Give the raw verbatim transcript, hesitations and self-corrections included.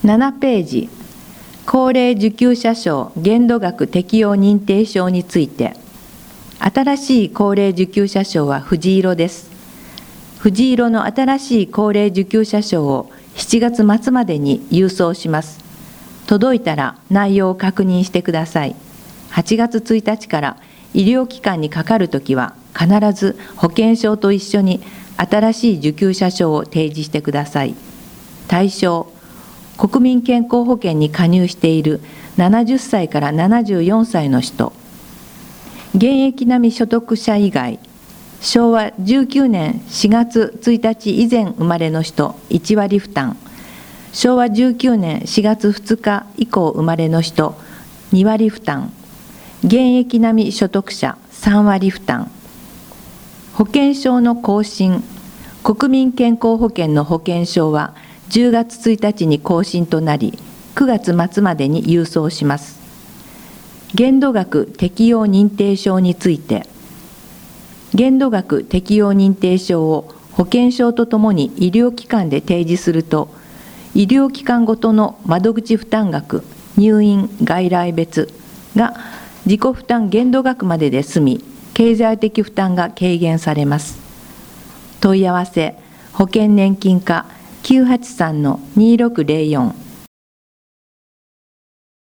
ななページ、高齢受給者証限度額適用認定証について。新しい高齢受給者証は藤色です。藤色の新しい高齢受給者証をしちがつ末までに郵送します。届いたら内容を確認してください。はちがつついたちから医療機関にかかるときは必ず保険証と一緒に新しい受給者証を提示してください。対象、国民健康保険に加入しているななじゅっさいからななじゅうよんさいの人、現役並み所得者以外、しょうわじゅうきゅうねんしがつついたち以前生まれの人いちわり負担、しょうわじゅうきゅうねんしがつふつか以降生まれの人にわり負担、現役並み所得者さんわり負担。保険証の更新、国民健康保険の保険証はじゅうがつついたちに更新となり、くがつ末までに郵送します。限度額適用認定証について。限度額適用認定証を保険証とともに医療機関で提示すると、医療機関ごとの窓口負担額、入院外来別が自己負担限度額までで済み、経済的負担が軽減されます。問い合わせ、保険年金課 きゅうはちさんのにろくぜろよん